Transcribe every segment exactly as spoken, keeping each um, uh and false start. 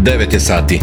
devet je sati.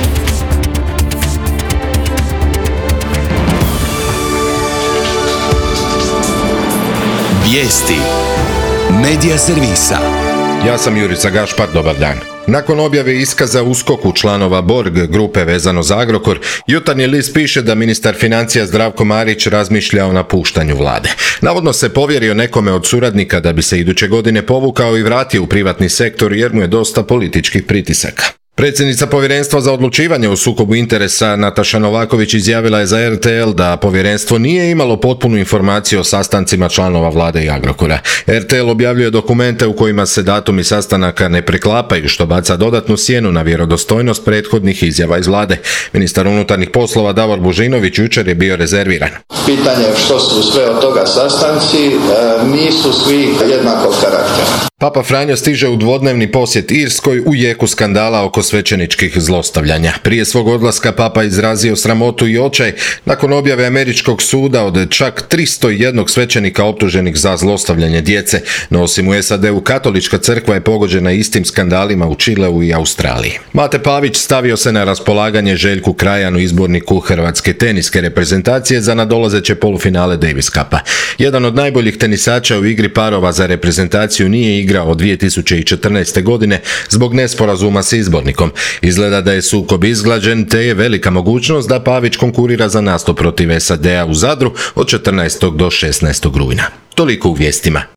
Vijesti Medija servisa. Ja sam Jurica Gašpar, dobar dan. Nakon objave iskaza uskoku članova Borg grupe vezano za Agrokor, Jutarnji list piše da ministar financija Zdravko Marić razmišlja o napuštanju vlade. Navodno se povjerio nekome od suradnika da bi se iduće godine povukao i vratio u privatni sektor jer mu je dosta političkih pritisaka. Predsjednica Povjerenstva za odlučivanje o sukobu interesa Nataša Novaković izjavila je za R T L da povjerenstvo nije imalo potpunu informaciju o sastancima članova vlade i Agrokora. R T L objavljuje dokumente u kojima se datumi sastanaka ne preklapaju, što baca dodatnu sjenu na vjerodostojnost prethodnih izjava iz vlade. Ministar unutarnjih poslova Davor Božinović jučer je bio rezerviran. Pitanje je što su sve od toga sastanci, e, nisu svi jednakog karaktera. Papa Franjo stiže u dvodnevni posjet Irskoj u jeku skandala oko svećeničkih zlostavljanja. Prije svog odlaska Papa izrazio sramotu i očaj nakon objave američkog suda od čak tristo jedan svećenika optuženih za zlostavljanje djece, no osim u S A D-u katolička crkva je pogođena istim skandalima u Čileu i Australiji. Mate Pavić stavio se na raspolaganje Željku Krajanu, izborniku hrvatske teniske reprezentacije za nadolazeće polufinale Davis Cupa. Jedan od najboljih tenisača u igri parova za reprezentaciju nije igrao od dvije tisuće četrnaeste. godine zbog nesporazuma s izbornikom. Izgleda da je sukob izglađen, te je velika mogućnost da Pavić konkurira za nastup protiv S A D-a u Zadru od četrnaestog do šesnaestog rujna. Toliko u vijestima.